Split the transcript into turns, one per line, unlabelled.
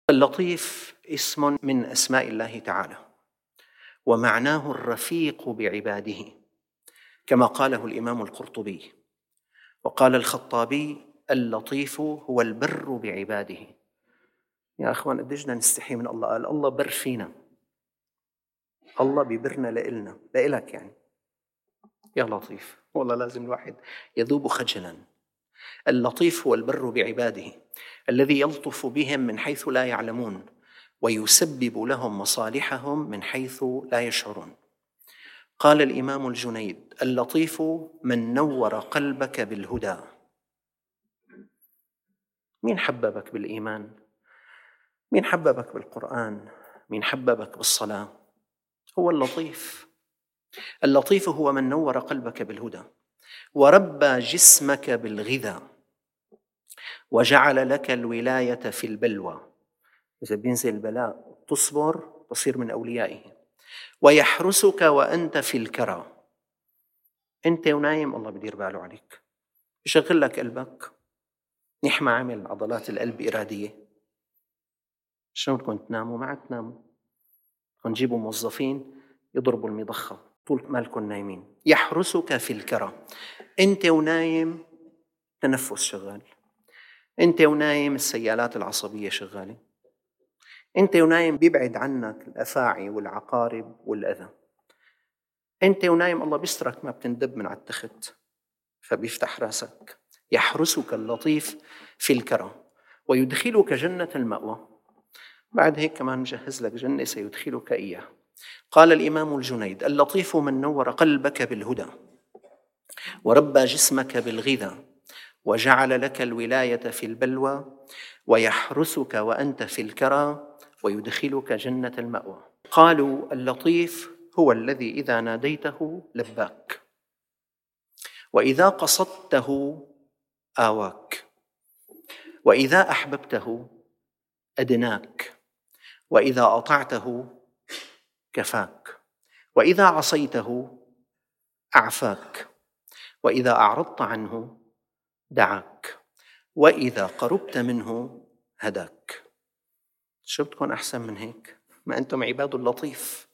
اللطيف اسم من أسماء الله تعالى، ومعناه الرفيق بعباده، كما قاله الإمام القرطبي. وقال الخطابي: اللطيف هو البر بعباده. يا أخوان، قديش بدنا نستحي من الله؟ قال الله بر فينا، الله ببرنا لإلنا، لإلك يعني. يا لطيف، والله لازم الواحد يذوب خجلا. اللطيف هو البر بعباده، الذي يلطف بهم من حيث لا يعلمون، ويسبب لهم مصالحهم من حيث لا يشعرون. قال الإمام الجنيد: اللطيف من نور قلبك بالهدى. مين حببك بالإيمان؟ مين حببك بالقرآن؟ مين حببك بالصلاة؟ هو اللطيف. اللطيف هو من نور قلبك بالهدى، وربى جسمك بالغذاء، وجعل لك الولاية في البلوى. إذا بينزل البلاء تصبر، تصير من أوليائه. ويحرسك وأنت في الكرى، أنت ونايم الله بدير باله عليك، يشغل لك قلبك. نحن عامل عضلات القلب إرادية. شلون بدكم تناموا؟ ما عاد تناموا، بدكم تجيبوا موظفين يضربوا المضخة طول ما لكم نايمين. يحرسك في الكرى، أنت ونايم تنفس شغال، أنت ونايم السيالات العصبية شغالة، أنت ونايم بيبعد عنك الأفاعي والعقارب والأذى، أنت ونايم الله بيسترك ما بتندب من على التخت فبيفتح راسك. يحرسك اللطيف في الكرى ويدخلك جنة المأوى. بعد هيك كمان مجهز لك جنة سيدخلك إياه. قال الإمام الجنيد: اللطيف من نور قلبك بالهدى، وربى جسمك بالغذاء، وجعل لك الولاية في البلوى، ويحرسك وأنت في الكرى، ويدخلك جنة المأوى. قالوا: اللطيف هو الذي إذا ناديته لباك، وإذا قصدته آواك، وإذا أحببته أدناك، وإذا أطعته كفاك، وإذا عصيته أعفاك، وإذا أعرضت عنه دعاك، وإذا قربت منه هداك. شو بدكم أحسن من هيك؟ ما أنتم عباد اللطيف.